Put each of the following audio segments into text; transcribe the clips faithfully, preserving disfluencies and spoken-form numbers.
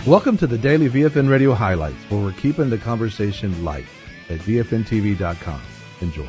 Welcome to the daily V F N Radio Highlights, where we're keeping the conversation light at V F N T V dot com. Enjoy.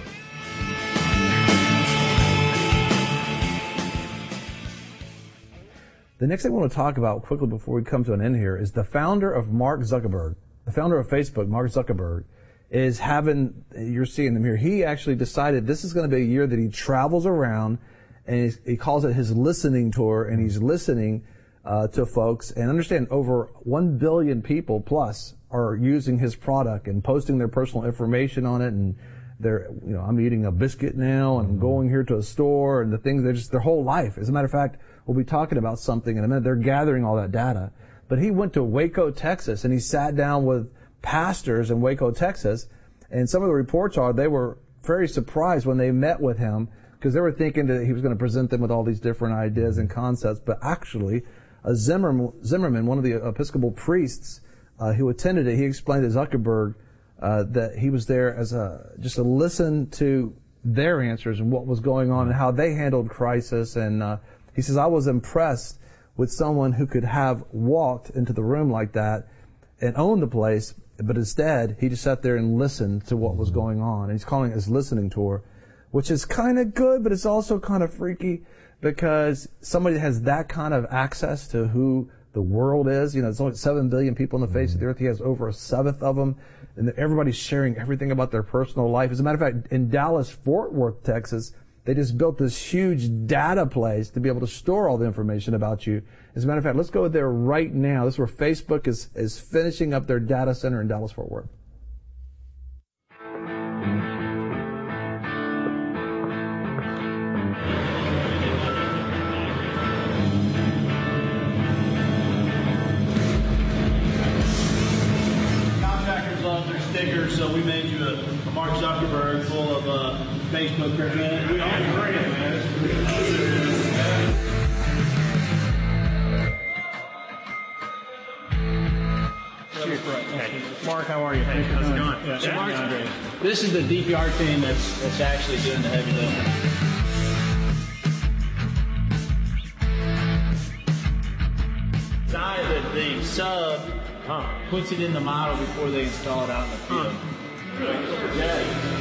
The next thing I want to talk about quickly before we come to an end here is the founder of Mark Zuckerberg, the founder of Facebook, Mark Zuckerberg, is having, you're seeing him here, he actually decided this is going to be a year that he travels around and he's, he calls it his listening tour, and he's listening uh, to folks. And understand, over one billion people plus are using his product and posting their personal information on it. And they're, you know, I'm eating a biscuit now, and I'm going here to a store, and the things, they're just their whole life. As a matter of fact, we'll be talking about something in a minute. They're gathering all that data. But he went to Waco, Texas, and he sat down with pastors in Waco, Texas. And some of the reports are they were very surprised when they met with him, because they were thinking that he was going to present them with all these different ideas and concepts. But actually, a Zimmerman, Zimmerman one of the Episcopal priests uh, who attended it, he explained to Zuckerberg uh, that he was there as a just to listen to their answers and what was going on and how they handled crisis. And uh, he says, I was impressed with someone who could have walked into the room like that and owned the place, but instead he just sat there and listened to what was going on. And he's calling it his listening tour, which is kind of good, but it's also kind of freaky, because somebody that has that kind of access to who the world is, you know, there's only seven billion people on the face of the earth. He has over a seventh of them, and everybody's sharing everything about their personal life. As a matter of fact, in Dallas, Fort Worth, Texas, they just built this huge data place to be able to store all the information about you. As a matter of fact, let's go there right now. This is where Facebook is, is finishing up their data center in Dallas, Fort Worth. So we made you a, a Mark Zuckerberg full of uh, Facebook representatives. We all agree, man. Hey, Mark, how are you? Hey, how's it going? Yeah, so Mark, yeah, this is the D P R team that's that's actually doing the heavy lifting. Side of the thing, sub. Huh. Puts it in the model before they install it out in the field. Huh. Yeah.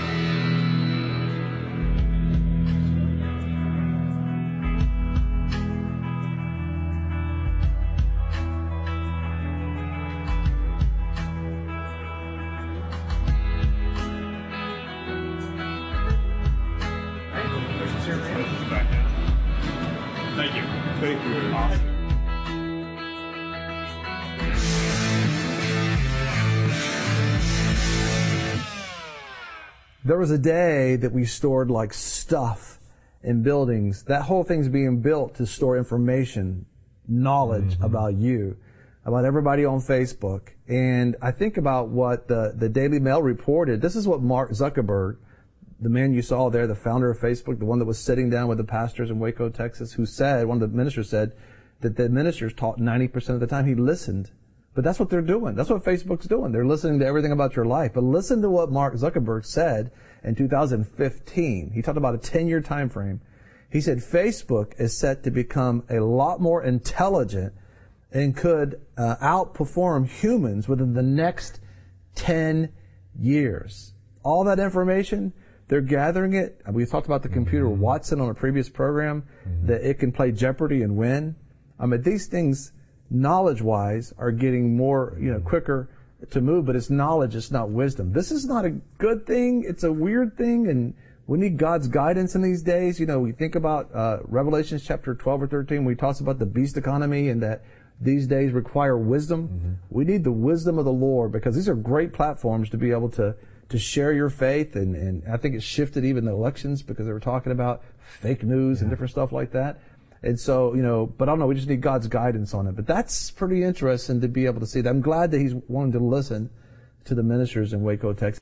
Thank you. Thank you. Awesome. There was a day that we stored like stuff in buildings. That whole thing's being built to store information, knowledge mm-hmm. about you, about everybody on Facebook. And I think about what the, the Daily Mail reported. This is what Mark Zuckerberg, the man you saw there, the founder of Facebook, the one that was sitting down with the pastors in Waco, Texas, who said, one of the ministers said, that the ministers taught ninety percent of the time. He listened. But that's what they're doing. That's what Facebook's doing. They're listening to everything about your life. But listen to what Mark Zuckerberg said in two thousand fifteen. He talked about a ten-year time frame. He said Facebook is set to become a lot more intelligent and could uh, outperform humans within the next ten years. All that information, they're gathering it. We talked about the computer mm-hmm. Watson on a previous program, mm-hmm. that it can play Jeopardy and win. I mean, these things, knowledge-wise, are getting more, you know, quicker to move, but it's knowledge, it's not wisdom. This is not a good thing. It's a weird thing, and we need God's guidance in these days. You know, we think about uh, Revelation chapter twelve or thirteen, where he talks about the beast economy and that these days require wisdom. Mm-hmm. We need the wisdom of the Lord, because these are great platforms to be able to to share your faith, and, and I think it shifted even the elections, because they were talking about fake news yeah. and different stuff like that. And so, you know, but I don't know, we just need God's guidance on it. But that's pretty interesting to be able to see that. I'm glad that he's wanting to listen to the ministers in Waco, Texas.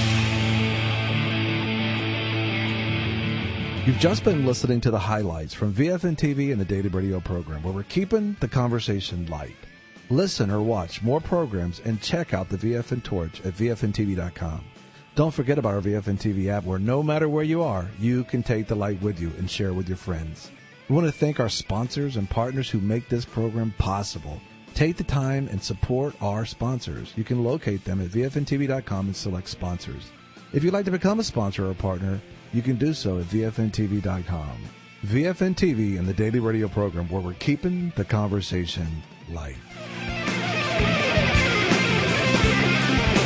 You've just been listening to the highlights from V F N T V and the Daily Radio program, where we're keeping the conversation light. Listen or watch more programs and check out the V F N Torch at V F N T V dot com. Don't forget about our V F N T V app, where no matter where you are, you can take the light with you and share with your friends. We want to thank our sponsors and partners who make this program possible. Take the time and support our sponsors. You can locate them at V F N T V dot com and select sponsors. If you'd like to become a sponsor or a partner, you can do so at V F N T V dot com. V F N T V and the Daily Radio program, where we're keeping the conversation light.